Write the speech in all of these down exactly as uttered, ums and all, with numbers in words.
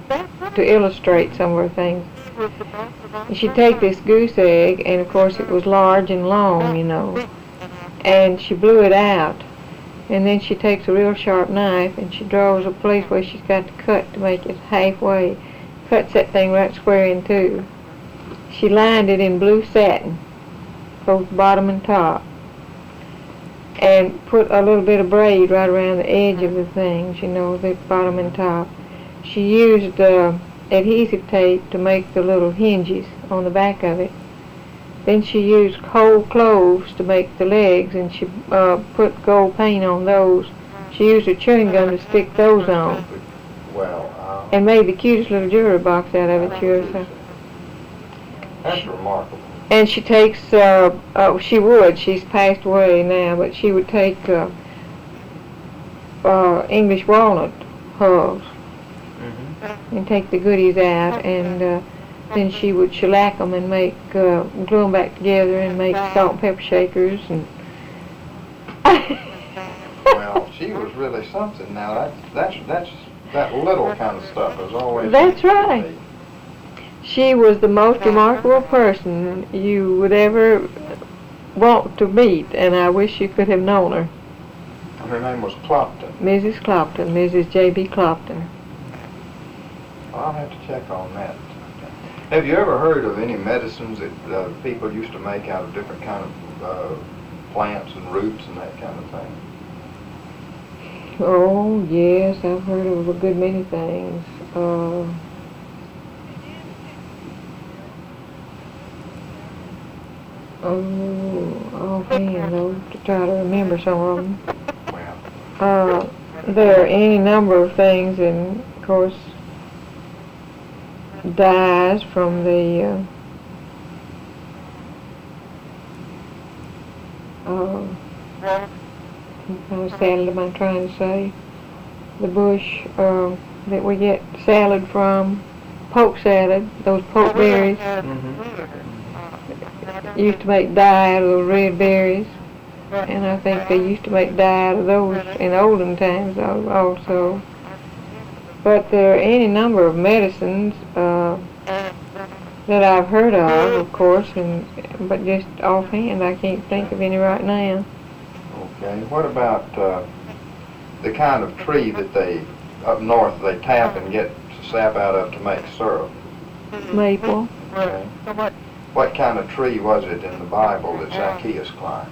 to illustrate some of her things. And she'd take this goose egg, and of course it was large and long, you know, and she blew it out. And then she takes a real sharp knife and she draws a place where she's got to cut to make it halfway. Cuts that thing right square in two. She lined it in blue satin, both bottom and top, and put a little bit of braid right around the edge of the things, you know, the bottom and top. She used uh, adhesive tape to make the little hinges on the back of it. Then she used whole cloves to make the legs, and she uh, put gold paint on those. She used a chewing gum to stick those on. Well, uh, and made the cutest little jewelry box out of it, yours. That's remarkable. And she takes, uh, uh, she would, she's passed away now, but she would take uh, uh, English walnut hulls mm-hmm. and take the goodies out, and uh, then she would shellac them and make, uh, glue them back together and make salt and pepper shakers. And well, she was really something. Now that that's that's that little kind of stuff is always. That's right. She was the most remarkable person you would ever want to meet, and I wish you could have known her. Her name was Clopton. Missus Clopton, Missus J B Clopton. I'll have to check on that. Have you ever heard of any medicines that uh, people used to make out of different kind of uh, plants and roots and that kind of thing? Oh, yes, I've heard of a good many things. Uh, oh, offhand, though, to try to remember some of them. Well. Uh, there are any number of things, and, of course, dyes from the uh, uh, what kind of salad am I trying to say? The bush uh, that we get salad from, poke salad, those poke berries. Mm-hmm. Used to make dye out of those red berries, and I think they used to make dye out of those in olden times also. But there are any number of medicines uh, that I've heard of, of course, and but just offhand I can't think of any right now. Okay. What about uh, the kind of tree that they up north they tap and get sap out of to make syrup? Maple. Okay. What kind of tree was it in the Bible that Zacchaeus climbed?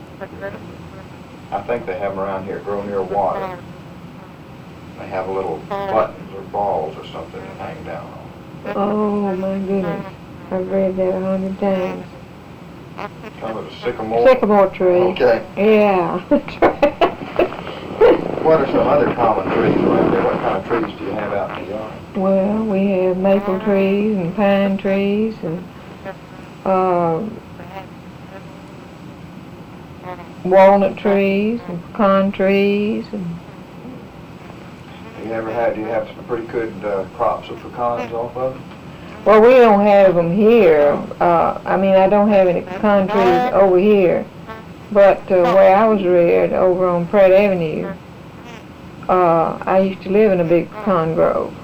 I think they have them around here, grow near water. They have little buttons or balls or something that hang down on. Oh my goodness, I've read that a hundred times. Kind of a sycamore? Sycamore tree. Okay. Yeah, that's right. What are some other common trees around there? What kind of trees do you have out in the yard? Well, we have maple trees and pine trees and uh, walnut trees and pecan trees. And you ever had, do you have some pretty good uh, crops of pecans off of them? well, we don't have them here. Uh, I mean, I don't have any pecan trees over here, but uh, where I was reared, over on Pratt Avenue, uh, I used to live in a big pecan grove.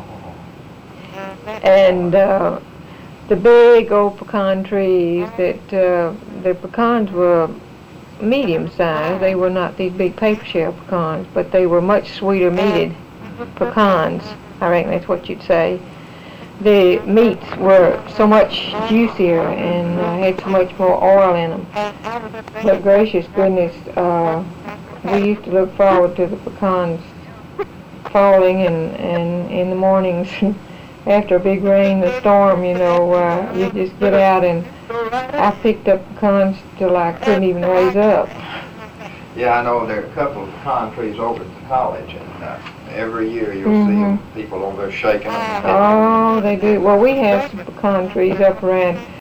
And uh, the big old pecan trees that uh, the pecans were medium sized. They were not these big paper shell pecans, but they were much sweeter meated pecans. I reckon that's what you'd say. The meats were so much juicier and uh, had so much more oil in them. But gracious goodness, uh, we used to look forward to the pecans falling and, and in the mornings after a big rain, a storm, you know, uh, you just get out, and I picked up pecans till I couldn't even raise up. Yeah, I know there are a couple of pecan trees over at the college, and uh, every year you'll Mm-hmm. see 'em, people over there shaking them. Oh, they do. Well, we have some pecan trees up around